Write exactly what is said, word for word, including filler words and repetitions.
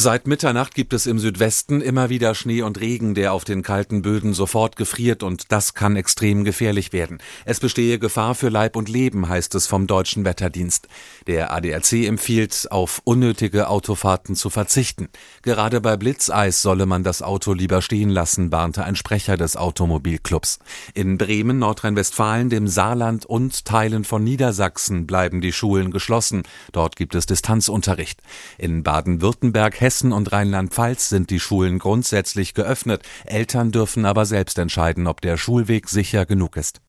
Seit Mitternacht gibt es im Südwesten immer wieder Schnee und Regen, der auf den kalten Böden sofort gefriert, und das kann extrem gefährlich werden. Es bestehe Gefahr für Leib und Leben, heißt es vom Deutschen Wetterdienst. Der A D A C empfiehlt, auf unnötige Autofahrten zu verzichten. Gerade bei Blitzeis solle man das Auto lieber stehen lassen, warnte ein Sprecher des Automobilclubs. In Bremen, Nordrhein-Westfalen, dem Saarland und Teilen von Niedersachsen bleiben die Schulen geschlossen. Dort gibt es Distanzunterricht. In Baden-Württemberg, Hessen und Rheinland-Pfalz sind die Schulen grundsätzlich geöffnet. Eltern dürfen aber selbst entscheiden, ob der Schulweg sicher genug ist.